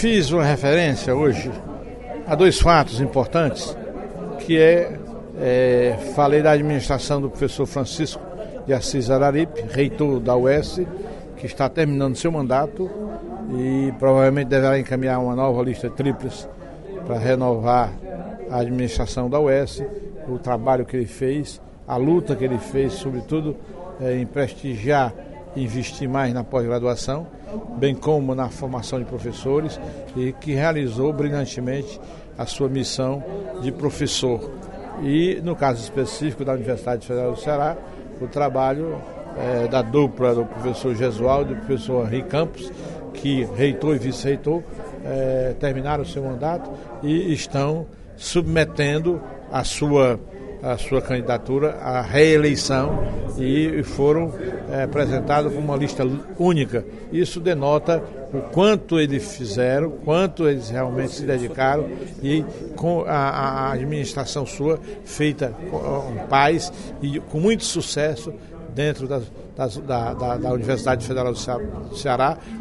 fiz uma referência hoje a dois fatos importantes, que falei da administração do professor Francisco de Assis Araripe, reitor da UES, que está terminando seu mandato e provavelmente deverá encaminhar uma nova lista tríplice para renovar a administração da UES, o trabalho que ele fez, a luta que ele fez, sobretudo em prestigiar e investir mais na pós-graduação, bem como na formação de professores, e que realizou brilhantemente a sua missão de professor. E, no caso específico da Universidade Federal do Ceará, o trabalho da dupla do professor Gesualdo e do professor Henrique Campos, que reitor e vice-reitor terminaram o seu mandato e estão submetendo a sua candidatura à reeleição e foram apresentados com uma lista única. Isso denota o quanto eles fizeram, quanto eles realmente se dedicaram, e com a administração sua feita com paz e com muito sucesso dentro da Universidade Federal do Ceará,